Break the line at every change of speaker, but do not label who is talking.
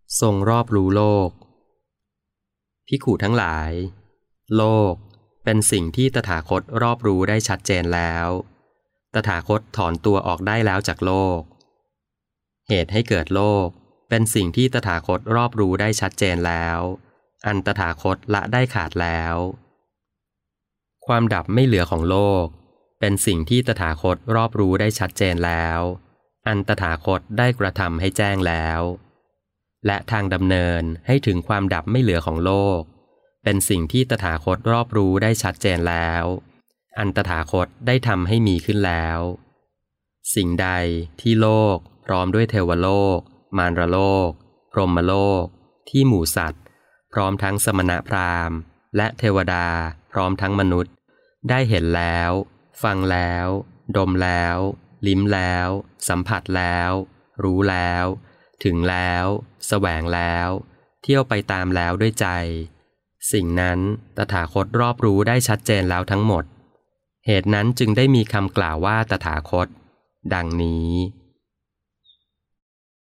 ทรงรอบรู้โลกภิกขุทั้งหลายโลกเป็นสิ่งที่ตถาคตรอบรู้ได้ชัดเจนแล้วตถาคตถอนตัวออกได้แล้วจากโลกเหตุให้เกิดโลกเป็นสิ่งที่ตถาคตรอบรู้ได้ชัดเจนแล้วอันตถาคตละได้ขาดแล้วความดับไม่เหลือของโลกเป็นสิ่งที่ตถาคตรอบรู้ได้ชัดเจนแล้วอันตถาคตได้กระทำให้แจ้งแล้วและทางดำเนินให้ถึงความดับไม่เหลือของโลกเป็นสิ่งที่ตถาคตรอบรู้ได้ชัดเจนแล้วอันตถาคตได้ทำให้มีขึ้นแล้วสิ่งใดที่โลกพร้อมด้วยเทวโลกมารโลกพรหมโลกที่หมู่สัตว์พร้อมทั้งสมณพราหมณ์และเทวดาพร้อมทั้งมนุษย์ได้เห็นแล้วฟังแล้วดมแล้วลิ้มแล้วสัมผัสแล้วรู้แล้วถึงแล้วแสวงแล้วเที่ยวไปตามแล้วด้วยใจสิ่งนั้นตถาคตรอบรู้ได้ชัดเจนแล้วทั้งหมดเหตุนั้นจึงได้มีคำกล่าวว่าตถาคตดังนี้